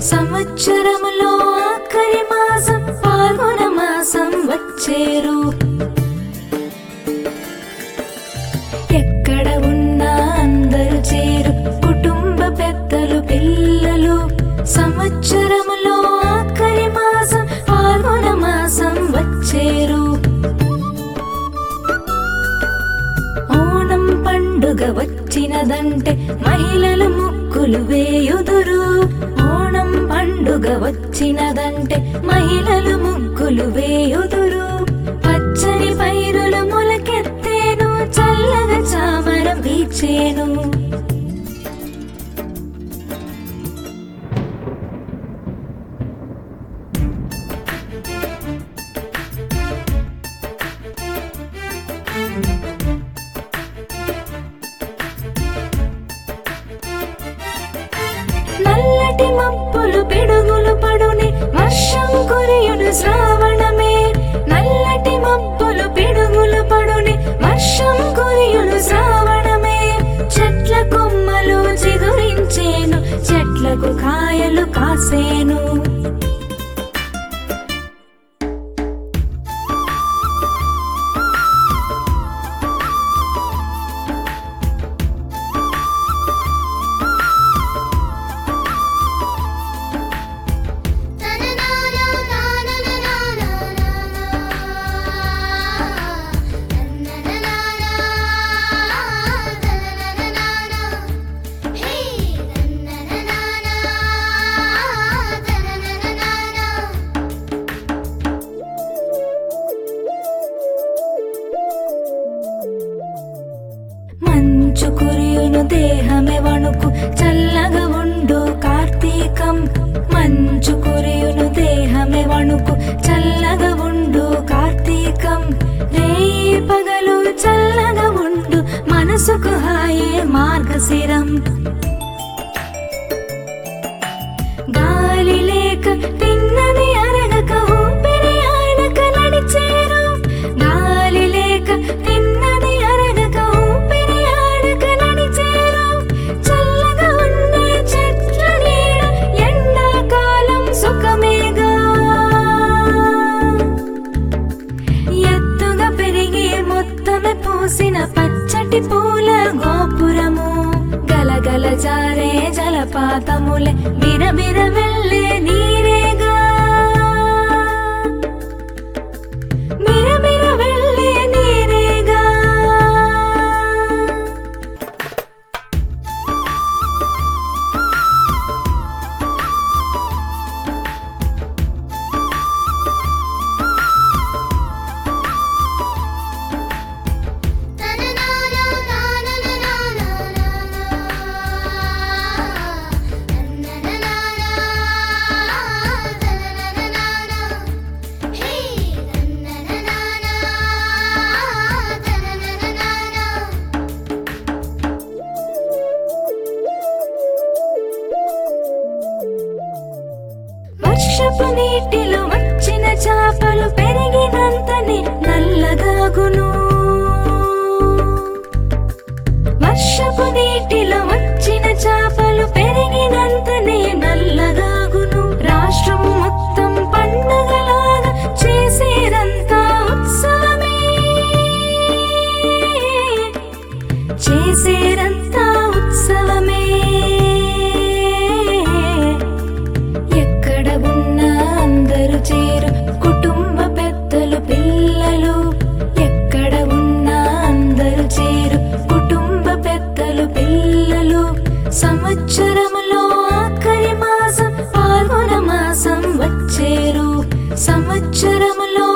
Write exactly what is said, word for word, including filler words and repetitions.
సంవత్సరములో ఆఖరి మాసం పాల్గొన మాసం వచ్చేరు. ఎక్కడ ఉన్నా అందరూ చేరు కుటుంబ పెద్దలు పిల్లలు. సంవత్సరములో ఆఖరి మాసం పాల్గొన మాసం వచ్చేరు. ఓణం పండుగ వచ్చినదంటే మహిళలు ముగ్గులు వేయుదురు. ఓణం పండుగ వచ్చినదంటే మహిళలు ముగ్గులు వేయుదురు. పచ్చని పైరులు మొలకెత్తేను, చల్లగా చామరం వీచేను. నల్లటి మబ్బులు పిడుగులు పడుని, వర్షం కురియును శ్రావణమే. నల్లటి మబ్బులు పిడుగులు పడుని, వర్షం కురియును శ్రావణమే. చెట్ల కొమ్మలు చిగురించేను, చెట్లకు కాయలు కాసేను. మంచు కురియును దేహమే వణుకు, చల్లగా ఉండు కార్తీకం. మంచు కురియును దేహమే వణుకు, చల్లగా ఉండు కార్తీకం. రేయి పగలు చల్లగా ఉండు, మనసుకు హాయే మార్గశిరం. గాలి లేక తిన్నది అరగక, ఊపిరి ఆడక నడిచేరు. గాలి లేక తిన్నది అరగక, ఊపిరి ఆడక నడిచేరు. చల్లగా ఉండే చెట్ల నీడ, ఎండాకాలం సుఖమేగా. ఎత్తుగా పెరిగి మొత్తమే పూసిన పచ్చటి పూల గోపురము. గలగల జారే జలపాతములే, బిరబిర వెళ్ళే నీరేగా. బిరబిర వెళ్ళే నీరేగా. వర్షపు నీటిలో వచ్చిన చేపలు పెరిగినంతనే నల్లగాగును. వర్షపు నీటిలో వచ్చిన చేపలు పెరిగినంతనే నల్లగాగును. రాష్ట్రం మొత్తం పండుగలాగా చేసేదంతా ఉత్సవమే. చేసేదంతా ఉత్సవమే. ఎక్కడ ఉన్నా అందరూ చేరు కుటుంబ పెద్దలు పిల్లలు. ఎక్కడ ఉన్నా అందరూ చేరు కుటుంబ పెద్దలు పిల్లలు. సంవత్సరములో ఆఖరి మాసం పాల్గొన మాసం వచ్చేరు. సంవత్సరములో